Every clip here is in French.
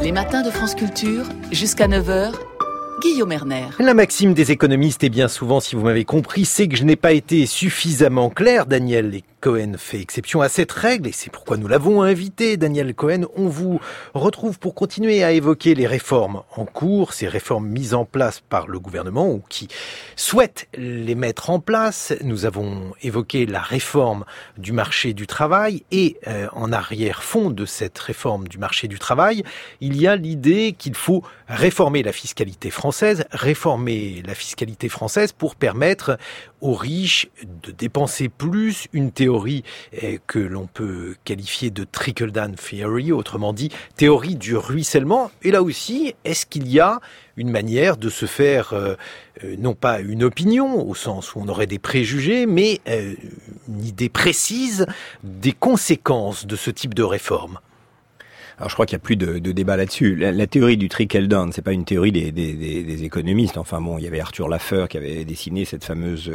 Les matins de France Culture, jusqu'à 9h, Guillaume Erner. La maxime des économistes est bien souvent, si vous m'avez compris, c'est que je n'ai pas été suffisamment clair. Daniel Cohen fait exception à cette règle et c'est pourquoi nous l'avons invité. Daniel Cohen, on vous retrouve pour continuer à évoquer les réformes en cours, ces réformes mises en place par le gouvernement ou qui souhaitent les mettre en place. Nous avons évoqué la réforme du marché du travail et en arrière-fond de cette réforme du marché du travail, il y a l'idée qu'il faut réformer la fiscalité française pour permettre aux riches de dépenser plus, une théorie que l'on peut qualifier de trickle-down theory, autrement dit, théorie du ruissellement. Et là aussi, est-ce qu'il y a une manière de se faire, non pas une opinion, au sens où on aurait des préjugés, mais une idée précise des conséquences de ce type de réforme ? Alors je crois qu'il n'y a plus de débat là-dessus. La théorie du trickle-down, c'est pas une théorie des économistes. Enfin bon, il y avait Arthur Laffer qui avait dessiné cette fameuse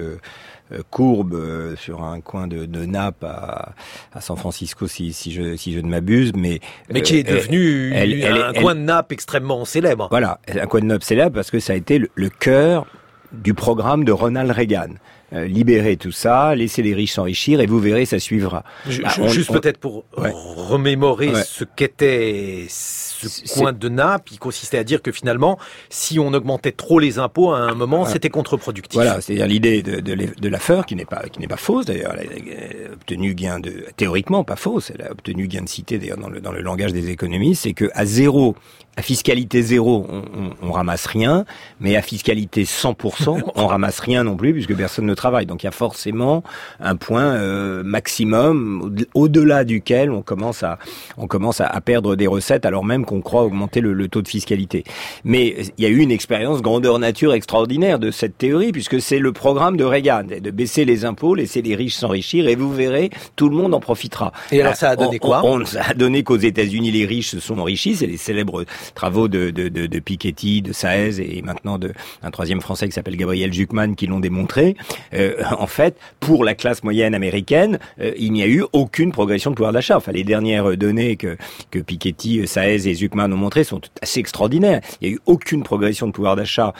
courbe sur un coin de nappe à San Francisco, si je ne m'abuse, mais qui est devenu un coin de nappe extrêmement célèbre. Voilà, un coin de nappe célèbre parce que ça a été le cœur du programme de Ronald Reagan. Libérer tout ça, laisser les riches s'enrichir et vous verrez, ça suivra. Juste peut-être pour remémorer ce qu'était ce coin de nappe, il consistait à dire que finalement, si on augmentait trop les impôts à un moment, c'était contre-productif. Voilà, c'est-à-dire l'idée de Laffer, qui n'est pas fausse d'ailleurs, elle a obtenu gain théoriquement pas fausse, elle a obtenu gain de cité d'ailleurs dans le langage des économistes, c'est que à fiscalité zéro, on ramasse rien, mais à fiscalité 100%, on ramasse rien non plus puisque personne ne travaille. Donc il y a forcément un point maximum au-delà duquel on commence à perdre des recettes alors même qu'on croit augmenter le taux de fiscalité. Mais il y a eu une expérience grandeur nature extraordinaire de cette théorie puisque c'est le programme de Reagan, de baisser les impôts, laisser les riches s'enrichir et vous verrez, tout le monde en profitera. Et alors ça a donné quoi ? Ça a donné qu'aux États-Unis les riches se sont enrichis, c'est les célèbres travaux de Piketty, de Saez et maintenant d'un troisième Français qui s'appelle Gabriel Zucman qui l'ont démontré. En fait, pour la classe moyenne américaine, il n'y a eu aucune progression de pouvoir d'achat. Enfin, les dernières données que Piketty, Saez et Zucman ont montrées sont assez extraordinaires. Il n'y a eu aucune progression de pouvoir d'achat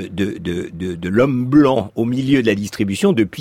de l'homme blanc au milieu de la distribution depuis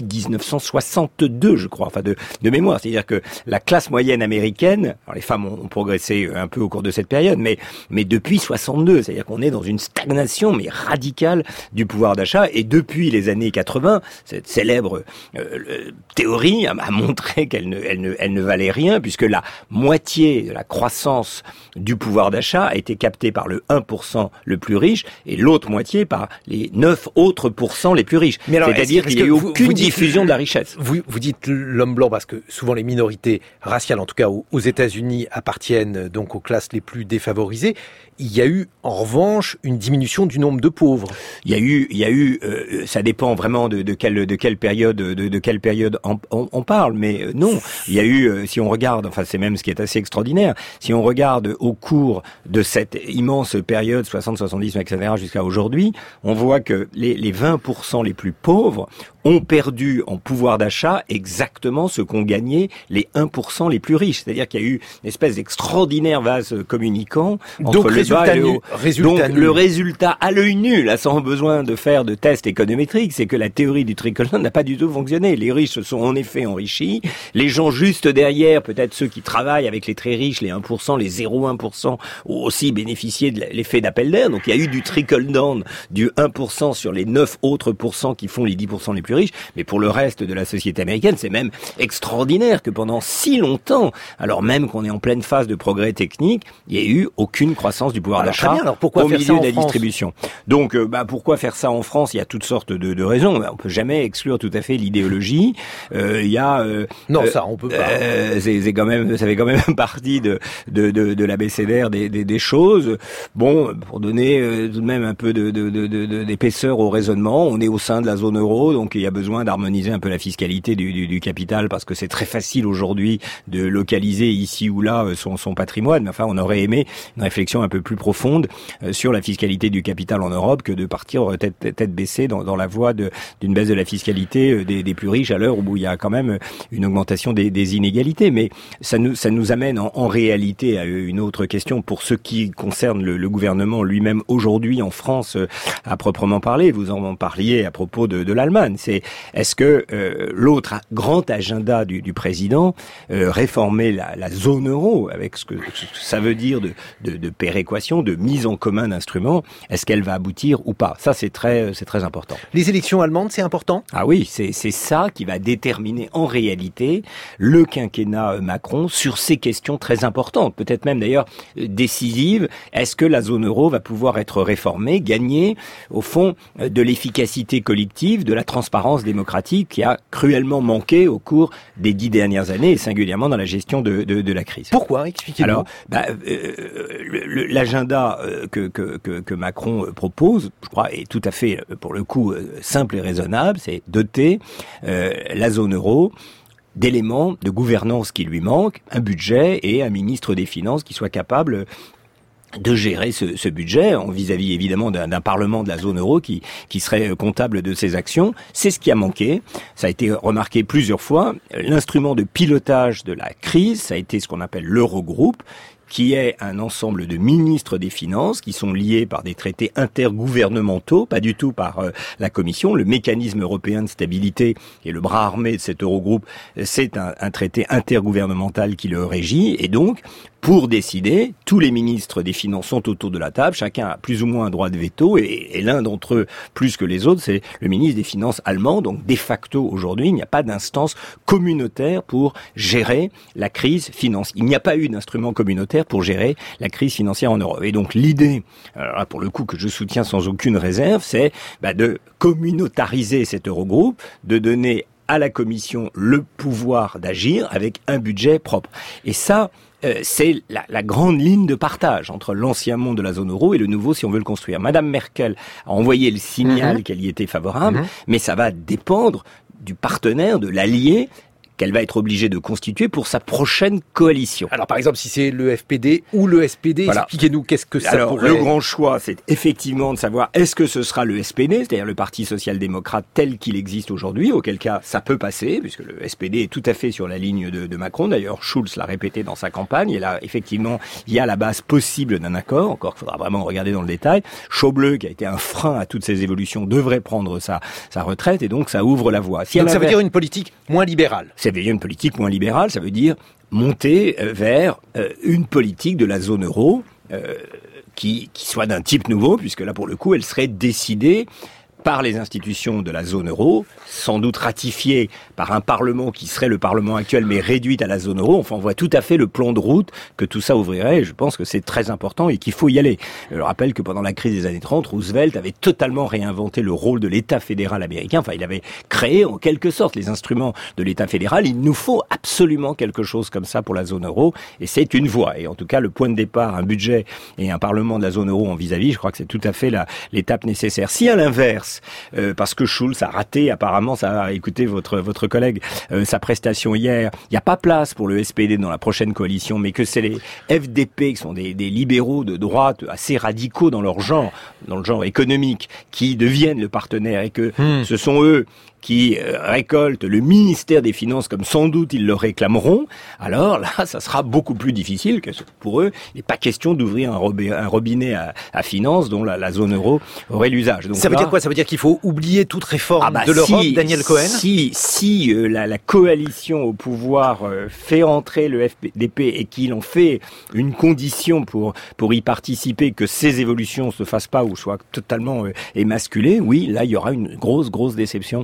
1962, je crois, enfin de mémoire. C'est-à-dire que la classe moyenne américaine, alors les femmes ont progressé un peu au cours de cette période, mais depuis 62, c'est-à-dire qu'on est dans une stagnation mais radicale du pouvoir d'achat et depuis les années 80, cette célèbre théorie a montré qu'elle ne valait rien puisque la moitié de la croissance du pouvoir d'achat a été captée par le 1% le plus riche et l'autre moitié par les 9 autres % les plus riches. C'est-à-dire qu'il n'y a eu aucune diffusion de la richesse. Vous dites l'homme blanc parce que souvent les minorités raciales, en tout cas aux États-Unis, appartiennent donc aux classes les plus défavorisées. Il y a eu, en revanche, une diminution du nombre de pauvres. Il y a eu, ça dépend vraiment de quelle période on parle, mais non. Il y a eu, si on regarde, enfin c'est même ce qui est assez extraordinaire, si on regarde au cours de cette immense période 60, 70, etc. jusqu'à aujourd'hui, on voit que les 20% les plus pauvres ont perdu en pouvoir d'achat exactement ce qu'ont gagné les 1% les plus riches. C'est-à-dire qu'il y a eu une espèce d'extraordinaire vase communicant entre le bas et le haut. Donc le résultat à l'œil nu, là, sans besoin de faire de tests économétriques, c'est que la théorie du trickle-down n'a pas du tout fonctionné. Les riches se sont en effet enrichis. Les gens juste derrière, peut-être ceux qui travaillent avec les très riches, les 1%, les 0,1%, ont aussi bénéficié de l'effet d'appel d'air. Donc il y a eu du trickle-down du 1% sur les 9 autres % qui font les 10% les plus riches. Mais pour le reste de la société américaine, c'est même extraordinaire que pendant si longtemps, alors même qu'on est en pleine phase de progrès technique, il n'y ait eu aucune croissance du pouvoir d'achat au milieu de la distribution. Donc, pourquoi faire ça en France ? Il y a toutes sortes de raisons. On peut jamais exclure tout à fait l'idéologie. Il y a ça on peut pas. C'est quand même, ça fait quand même partie de l'abécédaire des choses. Bon, pour donner tout de même un peu d'épaisseur au raisonnement, on est au sein de la zone euro, donc il y a besoin d'harmoniser un peu la fiscalité du capital parce que c'est très facile aujourd'hui de localiser ici ou là son patrimoine. Mais enfin, on aurait aimé une réflexion un peu plus profonde sur la fiscalité du capital en Europe que de partir tête baissée dans la voie d'une baisse de la fiscalité des plus riches à l'heure où il y a quand même une augmentation des inégalités. Mais ça nous amène en réalité à une autre question pour ce qui concerne le gouvernement lui-même aujourd'hui en France à proprement parler. Vous en parliez à propos de l'Allemagne. Est-ce que l'autre grand agenda du président, réformer la zone euro avec ce que ça veut dire de péréquation, de mise en commun d'instruments, est-ce qu'elle va aboutir ou pas? Ça, c'est très important. Les élections allemandes, c'est important? Ah oui, c'est ça qui va déterminer en réalité le quinquennat Macron sur ces questions très importantes, peut-être même d'ailleurs décisives. Est-ce que la zone euro va pouvoir être réformée, gagner au fond de l'efficacité collective, de la transparence démocratique qui a cruellement manqué au cours des 10 dernières années et singulièrement dans la gestion de la crise. Pourquoi? Expliquez-nous. Alors, l'agenda que Macron propose, je crois, est tout à fait, pour le coup, simple et raisonnable. C'est doter la zone euro d'éléments de gouvernance qui lui manquent, un budget et un ministre des Finances qui soit capable de gérer ce budget en vis-à-vis évidemment d'un parlement de la zone euro qui serait comptable de ses actions. C'est ce qui a manqué. Ça a été remarqué plusieurs fois. L'instrument de pilotage de la crise, ça a été ce qu'on appelle l'Eurogroupe, qui est un ensemble de ministres des Finances qui sont liés par des traités intergouvernementaux, pas du tout par la Commission. Le mécanisme européen de stabilité et le bras armé de cet Eurogroupe, c'est un traité intergouvernemental qui le régit. Et donc, pour décider, tous les ministres des Finances sont autour de la table, chacun a plus ou moins un droit de veto, et l'un d'entre eux, plus que les autres, c'est le ministre des Finances allemand. Donc, de facto, aujourd'hui, il n'y a pas d'instance communautaire pour gérer la crise financière. Il n'y a pas eu d'instrument communautaire pour gérer la crise financière en Europe. Et donc, l'idée, alors là, pour le coup, que je soutiens sans aucune réserve, c'est de communautariser cet Eurogroupe, de donner à la Commission le pouvoir d'agir avec un budget propre. Et ça, c'est la grande ligne de partage entre l'ancien monde de la zone euro et le nouveau si on veut le construire. Madame Merkel a envoyé le signal qu'elle y était favorable, mais ça va dépendre du partenaire, de l'allié qu'elle va être obligée de constituer pour sa prochaine coalition. Alors par exemple, si c'est le FPD ou le SPD, voilà. Expliquez-nous qu'est-ce que ça pourrait... Le grand choix, c'est effectivement de savoir est-ce que ce sera le SPD, c'est-à-dire le Parti social-démocrate tel qu'il existe aujourd'hui, auquel cas ça peut passer, puisque le SPD est tout à fait sur la ligne de Macron. D'ailleurs, Schulz l'a répété dans sa campagne, et là, effectivement, il y a la base possible d'un accord, encore qu'il faudra vraiment regarder dans le détail. Schäuble, qui a été un frein à toutes ces évolutions, devrait prendre sa retraite, et donc ça ouvre la voie. Donc ça veut dire une politique moins libérale. Ça veut dire une politique moins libérale, ça veut dire monter vers une politique de la zone euro qui soit d'un type nouveau, puisque là, pour le coup, elle serait décidée par les institutions de la zone euro, sans doute ratifiée par un parlement qui serait le parlement actuel, mais réduit à la zone euro. Enfin, on voit tout à fait le plan de route que tout ça ouvrirait, et je pense que c'est très important et qu'il faut y aller. Je rappelle que pendant la crise des années 30, Roosevelt avait totalement réinventé le rôle de l'État fédéral américain. Enfin, il avait créé en quelque sorte les instruments de l'État fédéral. Il nous faut absolument quelque chose comme ça pour la zone euro, et c'est une voie. Et en tout cas, le point de départ, un budget et un parlement de la zone euro en vis-à-vis, je crois que c'est tout à fait l'étape nécessaire. Si à l'inverse, parce que Schulz a raté, apparemment, ça a écouté votre collègue, sa prestation hier, il n'y a pas place pour le SPD dans la prochaine coalition, mais que c'est les FDP, qui sont des libéraux de droite assez radicaux dans le genre économique, qui deviennent le partenaire, et que ce sont eux qui récoltent le ministère des Finances comme sans doute ils le réclameront, alors là, ça sera beaucoup plus difficile que pour eux. Il n'est pas question d'ouvrir un robinet à finances dont la zone euro aurait l'usage. Donc ça veut dire quoi? Ça veut dire qu'il faut oublier toute réforme de l'Europe, Daniel Cohen? Si la coalition au pouvoir fait entrer le FDP et qu'il en fait une condition pour y participer, que ces évolutions se fassent pas ou soient totalement émasculées, oui, là il y aura une grosse déception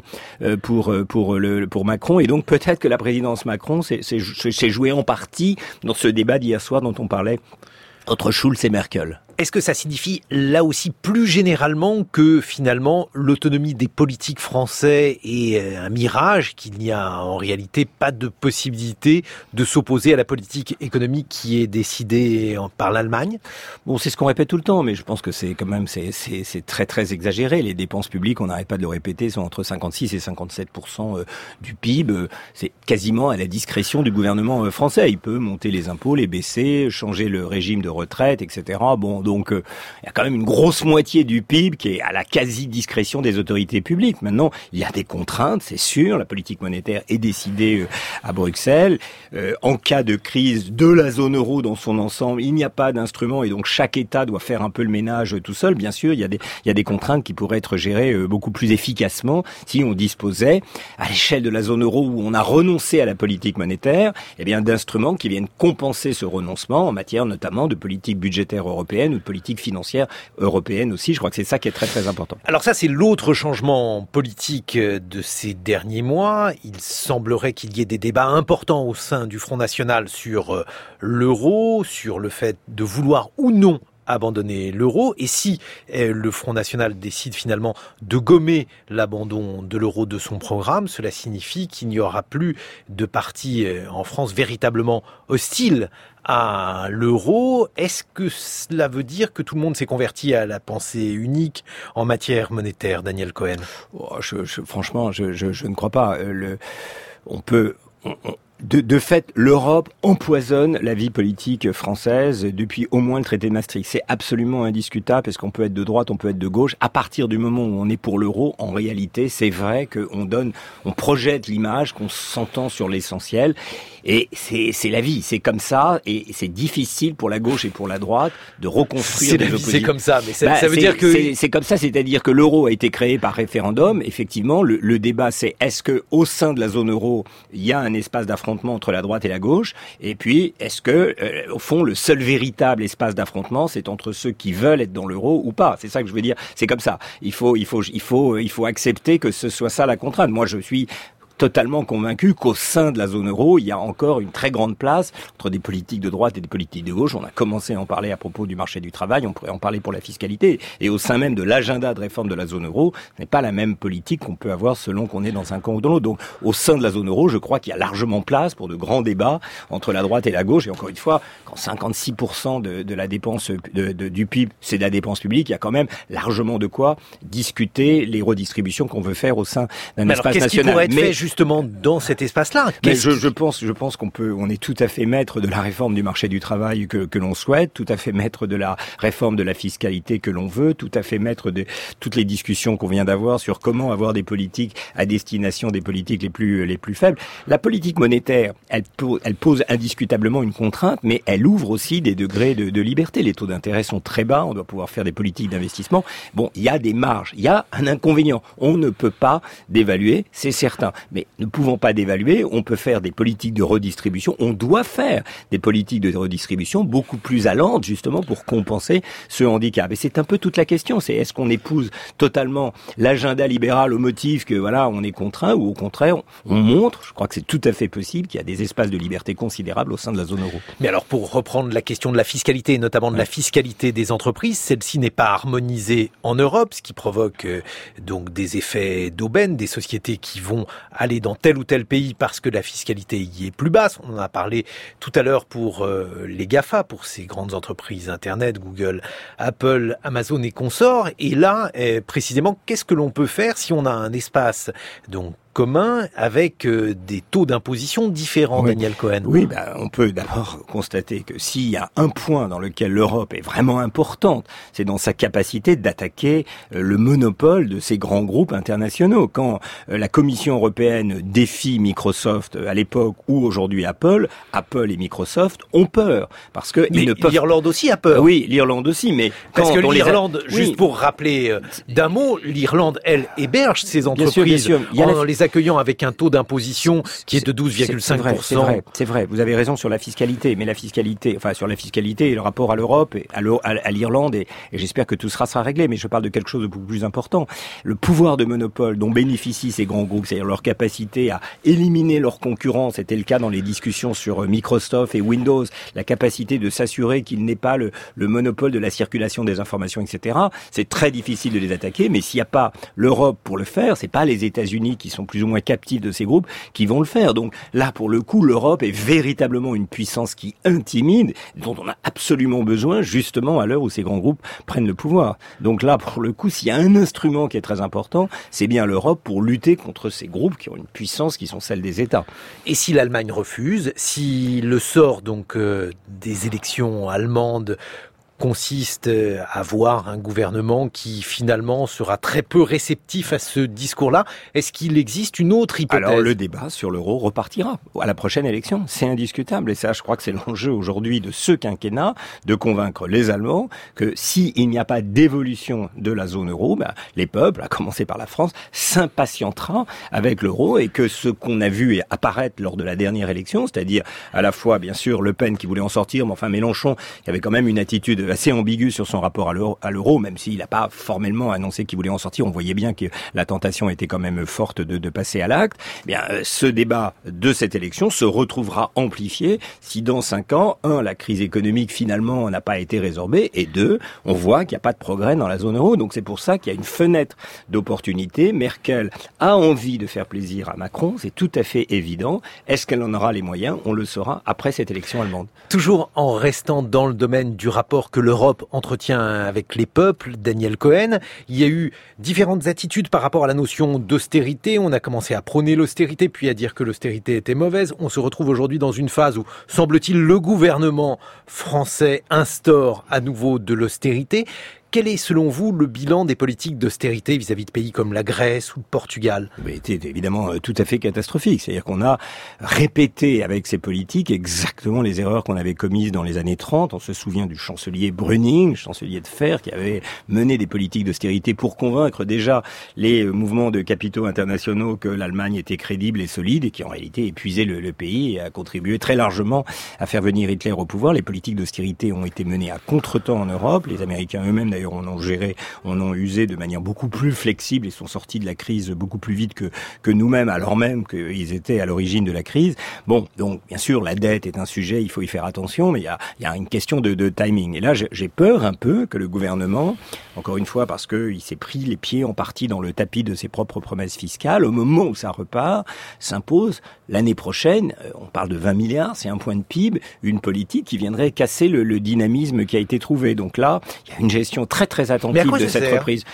pour Macron, et donc peut-être que la présidence Macron s'est jouée en partie dans ce débat d'hier soir dont on parlait entre Schulz et Merkel. Est-ce que ça signifie là aussi plus généralement que finalement l'autonomie des politiques français est un mirage, qu'il n'y a en réalité pas de possibilité de s'opposer à la politique économique qui est décidée par l'Allemagne? Bon, c'est ce qu'on répète tout le temps, mais je pense que c'est quand même c'est très très exagéré. Les dépenses publiques, on n'arrête pas de le répéter, sont entre 56 et 57% du PIB. C'est quasiment à la discrétion du gouvernement français. Il peut monter les impôts, les baisser, changer le régime de retraite, etc. Bon. Donc, il y a quand même une grosse moitié du PIB qui est à la quasi-discrétion des autorités publiques. Maintenant, il y a des contraintes, c'est sûr. La politique monétaire est décidée à Bruxelles. En cas de crise de la zone euro dans son ensemble, il n'y a pas d'instrument et donc chaque État doit faire un peu le ménage tout seul. Bien sûr, il y a des contraintes qui pourraient être gérées beaucoup plus efficacement si on disposait, à l'échelle de la zone euro où on a renoncé à la politique monétaire, eh bien, d'instruments qui viennent compenser ce renoncement en matière notamment de politique budgétaire européenne ou de politique financière européenne aussi. Je crois que c'est ça qui est très très important. Alors ça, c'est l'autre changement politique de ces derniers mois. Il semblerait qu'il y ait des débats importants au sein du Front National sur l'euro, sur le fait de vouloir ou non abandonner l'euro. Et si le Front National décide finalement de gommer l'abandon de l'euro de son programme, cela signifie qu'il n'y aura plus de parti en France véritablement hostile à l'euro. Est-ce que cela veut dire que tout le monde s'est converti à la pensée unique en matière monétaire, Daniel Cohen? Franchement, je ne crois pas. De fait, l'Europe empoisonne la vie politique française depuis au moins le traité de Maastricht. C'est absolument indiscutable parce qu'on peut être de droite, on peut être de gauche. À partir du moment où on est pour l'euro, en réalité, c'est vrai on projette l'image qu'on s'entend sur l'essentiel. Et c'est la vie, c'est comme ça, et c'est difficile pour la gauche et pour la droite de reconstruire des oppositions. C'est comme ça, mais ça veut dire que... C'est comme ça, c'est-à-dire que l'euro a été créé par référendum. Effectivement, le débat, c'est est-ce que au sein de la zone euro, il y a un espace d'affrontement entre la droite et la gauche, et puis est-ce que, au fond, le seul véritable espace d'affrontement, c'est entre ceux qui veulent être dans l'euro ou pas. C'est ça que je veux dire. C'est comme ça. Il faut accepter que ce soit ça la contrainte. Moi, je suis totalement convaincu qu'au sein de la zone euro, il y a encore une très grande place entre des politiques de droite et des politiques de gauche. On a commencé à en parler à propos du marché du travail, on pourrait en parler pour la fiscalité. Et au sein même de l'agenda de réforme de la zone euro, ce n'est pas la même politique qu'on peut avoir selon qu'on est dans un camp ou dans l'autre. Donc, au sein de la zone euro, je crois qu'il y a largement place pour de grands débats entre la droite et la gauche. Et encore une fois, quand 56% de la dépense du PIB, c'est de la dépense publique, il y a quand même largement de quoi discuter les redistributions qu'on veut faire au sein d'un espace national. Qu'est-ce qui pourrait être fait justement dans cet espace-là? Je pense on est tout à fait maître de la réforme du marché du travail que l'on souhaite, tout à fait maître de la réforme de la fiscalité que l'on veut, tout à fait maître de toutes les discussions qu'on vient d'avoir sur comment avoir des politiques à destination des politiques les plus faibles. La politique monétaire, elle pose indiscutablement une contrainte, mais elle ouvre aussi des degrés de liberté. Les taux d'intérêt sont très bas, on doit pouvoir faire des politiques d'investissement. Bon, il y a des marges, il y a un inconvénient. On ne peut pas dévaluer, c'est certain. Mais ne pouvant pas dévaluer, on peut faire des politiques de redistribution. On doit faire des politiques de redistribution beaucoup plus allantes, justement, pour compenser ce handicap. Et c'est un peu toute la question. C'est est-ce qu'on épouse totalement l'agenda libéral au motif que, voilà, on est contraint, ou au contraire, on montre, je crois que c'est tout à fait possible, qu'il y a des espaces de liberté considérables au sein de la zone euro. Mais alors, pour reprendre la question de la fiscalité, et notamment de la fiscalité des entreprises, celle-ci n'est pas harmonisée en Europe, ce qui provoque donc des effets d'aubaine, des sociétés qui vont aller dans tel ou tel pays parce que la fiscalité y est plus basse. On en a parlé tout à l'heure pour les GAFA, pour ces grandes entreprises Internet, Google, Apple, Amazon et consorts. Et là, précisément, qu'est-ce que l'on peut faire si on a un espace donc commun avec des taux d'imposition différents, oui. Daniel Cohen? Oui, on peut d'abord constater que s'il y a un point dans lequel l'Europe est vraiment importante, c'est dans sa capacité d'attaquer le monopole de ces grands groupes internationaux. Quand la Commission européenne défie Microsoft à l'époque ou aujourd'hui Apple et Microsoft ont peur parce que ils ne peuvent... l'Irlande aussi a peur. Oui, l'Irlande aussi, mais parce que l'Irlande, juste pour rappeler d'un mot, l'Irlande, elle héberge ces entreprises bien sûr. en les accueillant avec un taux d'imposition qui est de 12,5%. C'est vrai. Vous avez raison sur la fiscalité, mais sur la fiscalité et le rapport à l'Europe, et à l'Irlande, et j'espère que tout sera réglé. Mais je parle de quelque chose de beaucoup plus important. Le pouvoir de monopole dont bénéficient ces grands groupes, c'est-à-dire leur capacité à éliminer leurs concurrents, c'était le cas dans les discussions sur Microsoft et Windows, la capacité de s'assurer qu'il n'ait pas le monopole de la circulation des informations, etc. C'est très difficile de les attaquer, mais s'il n'y a pas l'Europe pour le faire, c'est pas les États-Unis qui sont plus ou moins captifs de ces groupes qui vont le faire. Donc là, pour le coup, l'Europe est véritablement une puissance qui intimide, dont on a absolument besoin, justement, à l'heure où ces grands groupes prennent le pouvoir. Donc là, pour le coup, s'il y a un instrument qui est très important, c'est bien l'Europe pour lutter contre ces groupes qui ont une puissance qui sont celles des États. Et si l'Allemagne refuse, si le sort donc des élections allemandes consiste à voir un gouvernement qui finalement sera très peu réceptif à ce discours-là, est-ce qu'il existe une autre hypothèse ? Alors le débat sur l'euro repartira à la prochaine élection, c'est indiscutable, et ça je crois que c'est l'enjeu aujourd'hui de ce quinquennat, de convaincre les Allemands que s'il n'y a pas d'évolution de la zone euro, les peuples, à commencer par la France, s'impatientera avec l'euro, et que ce qu'on a vu apparaître lors de la dernière élection, c'est-à-dire à la fois bien sûr Le Pen qui voulait en sortir, mais enfin Mélenchon qui avait quand même une attitude assez ambigu sur son rapport à l'euro, même s'il n'a pas formellement annoncé qu'il voulait en sortir. On voyait bien que la tentation était quand même forte de passer à l'acte. Ce débat de cette élection se retrouvera amplifié si dans 5 ans, 1, la crise économique finalement n'a pas été résorbée, et 2, on voit qu'il n'y a pas de progrès dans la zone euro. Donc c'est pour ça qu'il y a une fenêtre d'opportunité. Merkel a envie de faire plaisir à Macron, c'est tout à fait évident. Est-ce qu'elle en aura les moyens ? On le saura après cette élection allemande. Toujours en restant dans le domaine du rapport que l'Europe entretient avec les peuples, Daniel Cohen, il y a eu différentes attitudes par rapport à la notion d'austérité. On a commencé à prôner l'austérité, puis à dire que l'austérité était mauvaise. On se retrouve aujourd'hui dans une phase où, semble-t-il, le gouvernement français instaure à nouveau de l'austérité. Quel est, selon vous, le bilan des politiques d'austérité vis-à-vis de pays comme la Grèce ou le Portugal ? C'est évidemment tout à fait catastrophique. C'est-à-dire qu'on a répété avec ces politiques exactement les erreurs qu'on avait commises dans les années 30. On se souvient du chancelier Brüning, chancelier de fer, qui avait mené des politiques d'austérité pour convaincre déjà les mouvements de capitaux internationaux que l'Allemagne était crédible et solide, et qui en réalité épuisait le pays et a contribué très largement à faire venir Hitler au pouvoir. Les politiques d'austérité ont été menées à contre-temps en Europe. Les Américains eux-mêmes, d'ailleurs, on en usé de manière beaucoup plus flexible et sont sortis de la crise beaucoup plus vite que nous-mêmes, alors même qu'ils étaient à l'origine de la crise. Bon, donc bien sûr, la dette est un sujet, il faut y faire attention, mais il y a une question de timing. Et là, j'ai peur un peu que le gouvernement, encore une fois, parce qu'il s'est pris les pieds en partie dans le tapis de ses propres promesses fiscales, au moment où ça repart, s'impose l'année prochaine, on parle de 20 milliards, c'est un point de PIB, une politique qui viendrait casser le dynamisme qui a été trouvé. Donc là, il y a une gestion très attentive de cette reprise.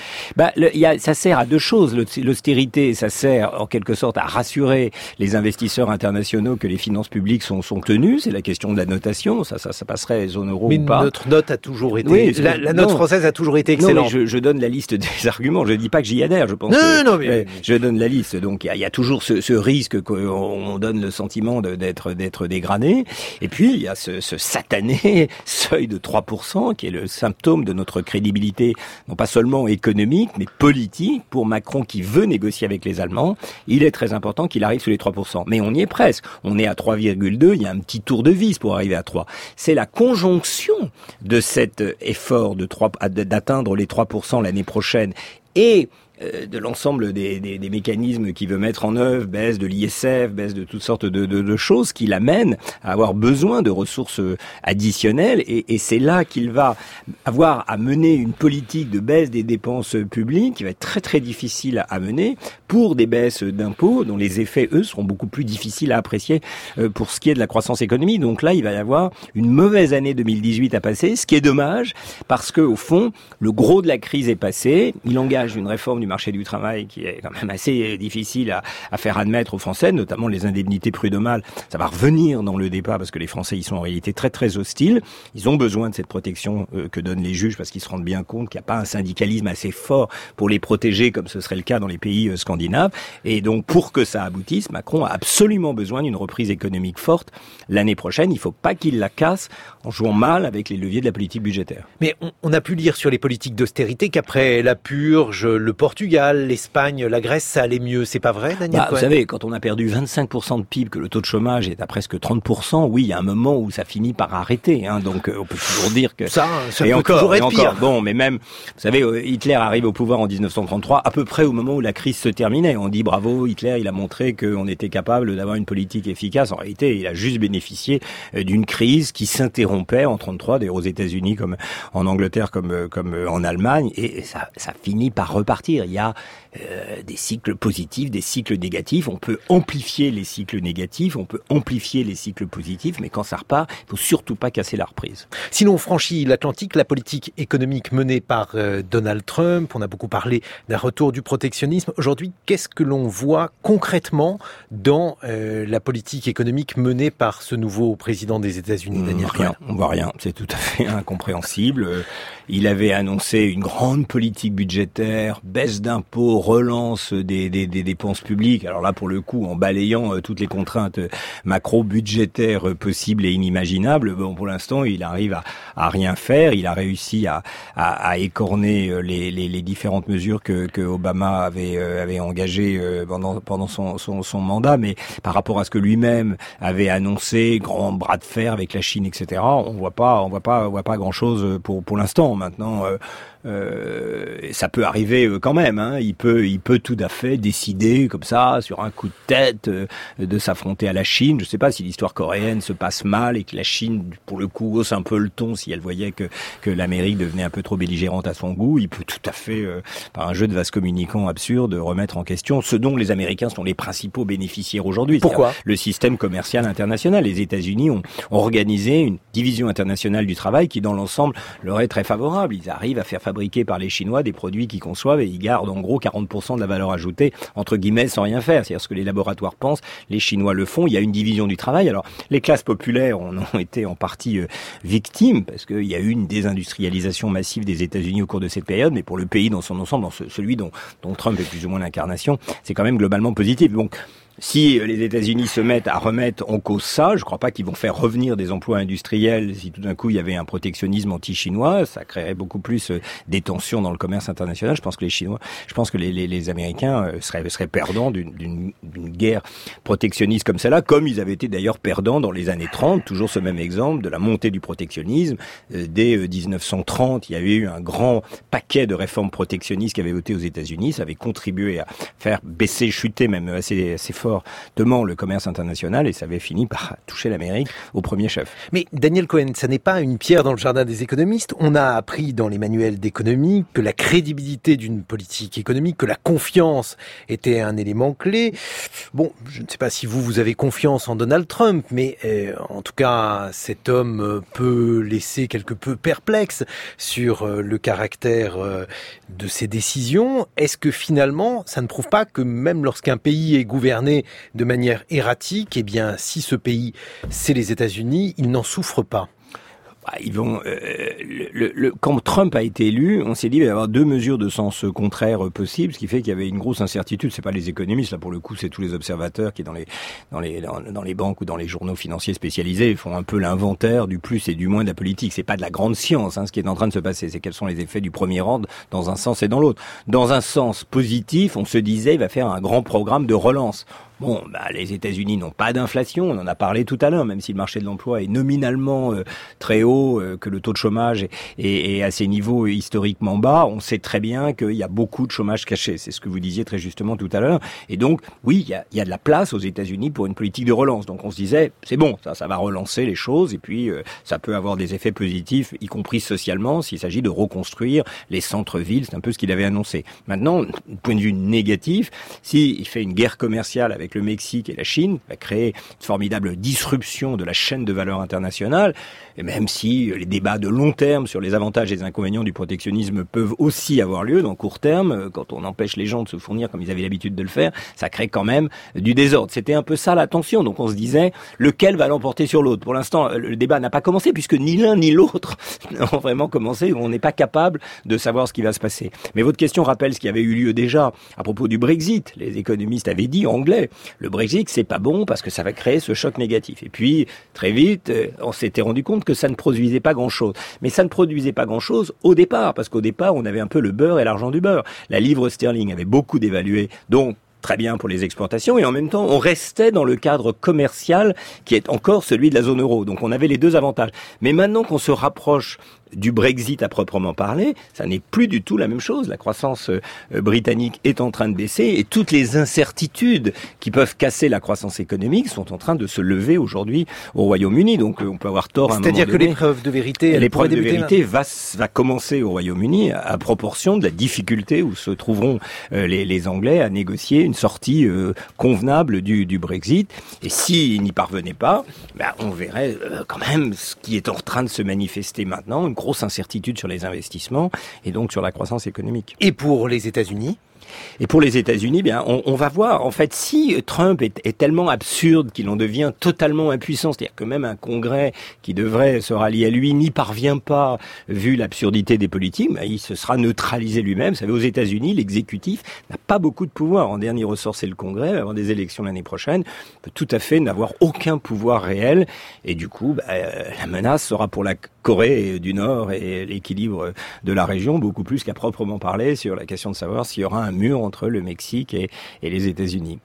Ça sert à deux choses. L'austérité, ça sert en quelque sorte à rassurer les investisseurs internationaux que les finances publiques sont tenues. C'est la question de la notation. Ça passerait zone euro ou pas. Mais notre note a toujours été... La note française a toujours été excellente. Non, mais je donne la liste des arguments. Je ne dis pas que j'y adhère. Je pense mais je donne la liste. Donc il y a toujours ce risque qu'on donne le sentiment d'être dégradé. Et puis il y a ce satané seuil de 3% qui est le symptôme de notre crédibilité, non pas seulement économique, mais politique. Pour Macron qui veut négocier avec les Allemands, il est très important qu'il arrive sous les 3%. Mais on y est presque. On est à 3,2. Il y a un petit tour de vis pour arriver à 3. C'est la conjonction de cet effort d'atteindre les 3% l'année prochaine et de l'ensemble des mécanismes qu'il veut mettre en œuvre, baisse de l'ISF, baisse de toutes sortes de choses qui l'amènent à avoir besoin de ressources additionnelles, et c'est là qu'il va avoir à mener une politique de baisse des dépenses publiques qui va être très difficile à mener pour des baisses d'impôts dont les effets, eux, seront beaucoup plus difficiles à apprécier pour ce qui est de la croissance économique. Donc là, il va y avoir une mauvaise année 2018 à passer, ce qui est dommage parce que au fond, le gros de la crise est passé. Il engage une réforme du marché du travail qui est quand même assez difficile à faire admettre aux Français, notamment les indemnités prud'homales. Ça va revenir dans le débat parce que les Français y sont en réalité très hostiles. Ils ont besoin de cette protection que donnent les juges parce qu'ils se rendent bien compte qu'il n'y a pas un syndicalisme assez fort pour les protéger comme ce serait le cas dans les pays scandinaves. Et donc pour que ça aboutisse, Macron a absolument besoin d'une reprise économique forte l'année prochaine. Il ne faut pas qu'il la casse en jouant mal avec les leviers de la politique budgétaire. Mais on a pu lire sur les politiques d'austérité qu'après la purge, le Portugal Portugal, l'Espagne, la Grèce, ça allait mieux. C'est pas vrai, Daniel Cohen ? Vous savez, quand on a perdu 25% de PIB, que le taux de chômage est à presque 30%, oui, il y a un moment où ça finit par arrêter. Donc on peut toujours dire que... Ça et peut encore, toujours être pire. Bon, mais même, vous savez, Hitler arrive au pouvoir en 1933, à peu près au moment où la crise se terminait. On dit bravo, Hitler, il a montré qu'on était capable d'avoir une politique efficace. En réalité, il a juste bénéficié d'une crise qui s'interrompait en 33, d'ailleurs aux États-Unis comme en Angleterre, comme en Allemagne, et ça finit par repartir. Il y a des cycles positifs, des cycles négatifs. On peut amplifier les cycles négatifs, on peut amplifier les cycles positifs, mais quand ça repart, il faut surtout pas casser la reprise. Si l'on franchit l'Atlantique, la politique économique menée par Donald Trump, on a beaucoup parlé d'un retour du protectionnisme. Aujourd'hui, qu'est-ce que l'on voit concrètement dans la politique économique menée par ce nouveau président des États-Unis, Daniel Cohen ? On voit rien, c'est tout à fait incompréhensible. Il avait annoncé une grande politique budgétaire, baisse d'impôts, relance des dépenses publiques. Alors là, pour le coup, en balayant toutes les contraintes macro-budgétaires possibles et inimaginables, bon, pour l'instant, il arrive à rien faire. Il a réussi à écorner les différentes mesures que Obama avait engagées pendant son mandat, mais par rapport à ce que lui-même avait annoncé, grand bras de fer avec la Chine, etc., on voit pas grand-chose pour l'instant. Maintenant, ça peut arriver quand même. Il peut tout à fait décider comme ça, sur un coup de tête, de s'affronter à la Chine. Je ne sais pas si l'histoire coréenne se passe mal et que la Chine, pour le coup, hausse un peu le ton si elle voyait que l'Amérique devenait un peu trop belligérante à son goût. Il peut tout à fait, par un jeu de vase communicant absurde, remettre en question ce dont les Américains sont les principaux bénéficiaires aujourd'hui. Pourquoi ? Le système commercial international. Les États-Unis ont organisé une division internationale du travail qui, dans l'ensemble, leur est très favorable. Ils arrivent à faire fabriquer par les Chinois des produits qu'ils conçoivent et ils gardent en gros 40% de la valeur ajoutée, entre guillemets, sans rien faire. C'est-à-dire ce que les laboratoires pensent, les Chinois le font. Il y a une division du travail. Alors, les classes populaires en ont été en partie victimes parce qu'il y a eu une désindustrialisation massive des États-Unis au cours de cette période, mais pour le pays dans son ensemble, celui dont Trump est plus ou moins l'incarnation, c'est quand même globalement positif. Donc, si les États-Unis se mettent à remettre en cause ça, je ne crois pas qu'ils vont faire revenir des emplois industriels. Si tout d'un coup il y avait un protectionnisme anti-chinois, ça créerait beaucoup plus des tensions dans le commerce international. Je pense que les Américains seraient perdants d'une guerre protectionniste comme celle-là, comme ils avaient été d'ailleurs perdants dans les années 30. Toujours ce même exemple de la montée du protectionnisme. Dès 1930, il y avait eu un grand paquet de réformes protectionnistes qui avaient voté aux États-Unis. Ça avait contribué à faire chuter même assez fortement le commerce international et ça avait fini par toucher l'Amérique au premier chef. Mais Daniel Cohen, ça n'est pas une pierre dans le jardin des économistes. On a appris dans les manuels d'économie que la crédibilité d'une politique économique, que la confiance était un élément clé. Bon, je ne sais pas si vous avez confiance en Donald Trump, mais en tout cas, cet homme peut laisser quelque peu perplexe sur le caractère de ses décisions. Est-ce que finalement, ça ne prouve pas que même lorsqu'un pays est gouverné de manière erratique, eh bien, si ce pays, c'est les États-Unis, il n'en souffre pas? Ils vont. Quand Trump a été élu, on s'est dit qu'il va y avoir deux mesures de sens contraire possibles, ce qui fait qu'il y avait une grosse incertitude. C'est pas les économistes, là pour le coup, c'est tous les observateurs qui dans les banques ou dans les journaux financiers spécialisés font un peu l'inventaire du plus et du moins de la politique. C'est pas de la grande science, ce qui est en train de se passer. C'est quels sont les effets du premier ordre dans un sens et dans l'autre. Dans un sens positif, on se disait il va faire un grand programme de relance. Bon, les États-Unis n'ont pas d'inflation, on en a parlé tout à l'heure, même si le marché de l'emploi est nominalement très haut, que le taux de chômage est à ses niveaux historiquement bas, on sait très bien qu'il y a beaucoup de chômage caché. C'est ce que vous disiez très justement tout à l'heure. Et donc, oui, il y a de la place aux États-Unis pour une politique de relance. Donc on se disait, c'est bon, ça va relancer les choses, et puis ça peut avoir des effets positifs, y compris socialement, s'il s'agit de reconstruire les centres-villes. C'est un peu ce qu'il avait annoncé. Maintenant, du point de vue négatif, s'il fait une guerre commerciale avec le Mexique et la Chine, va créer une formidable disruption de la chaîne de valeur internationale, et même si les débats de long terme sur les avantages et les inconvénients du protectionnisme peuvent aussi avoir lieu, dans court terme, quand on empêche les gens de se fournir comme ils avaient l'habitude de le faire, ça crée quand même du désordre. C'était un peu ça la tension, donc on se disait, lequel va l'emporter sur l'autre? Pour l'instant, le débat n'a pas commencé, puisque ni l'un ni l'autre n'ont vraiment commencé, on n'est pas capable de savoir ce qui va se passer. Mais votre question rappelle ce qui avait eu lieu déjà à propos du Brexit. Les économistes avaient dit, anglais, le Brexit, c'est pas bon parce que ça va créer ce choc négatif. Et puis, très vite, on s'était rendu compte que ça ne produisait pas grand-chose. Mais ça ne produisait pas grand-chose au départ, parce qu'au départ, on avait un peu le beurre et l'argent du beurre. La livre sterling avait beaucoup dévalué, donc très bien pour les exportations, et en même temps, on restait dans le cadre commercial qui est encore celui de la zone euro. Donc on avait les deux avantages. Mais maintenant qu'on se rapproche du Brexit à proprement parler, ça n'est plus du tout la même chose. La croissance britannique est en train de baisser et toutes les incertitudes qui peuvent casser la croissance économique sont en train de se lever aujourd'hui au Royaume-Uni. Donc on peut avoir tort à un moment donné. C'est-à-dire que l'épreuve de vérité, l'épreuve de vérité va commencer au Royaume-Uni à proportion de la difficulté où se trouveront les Anglais à négocier une sortie convenable du Brexit. Et s'ils n'y parvenaient pas, on verrait quand même ce qui est en train de se manifester maintenant, une grosse incertitude sur les investissements et donc sur la croissance économique. Et pour les États-Unis ? Et pour les États-Unis, on va voir. En fait, si Trump est tellement absurde qu'il en devient totalement impuissant, c'est-à-dire que même un Congrès qui devrait se rallier à lui n'y parvient pas, vu l'absurdité des politiques, il se sera neutralisé lui-même. Vous savez, aux États-Unis, l'exécutif n'a pas beaucoup de pouvoir. En dernier ressort, c'est le Congrès. Avant des élections l'année prochaine, peut tout à fait n'avoir aucun pouvoir réel. Et du coup, la menace sera pour la Corée du Nord et l'équilibre de la région, beaucoup plus qu'à proprement parler sur la question de savoir s'il y aura un mur entre le Mexique et les États-Unis.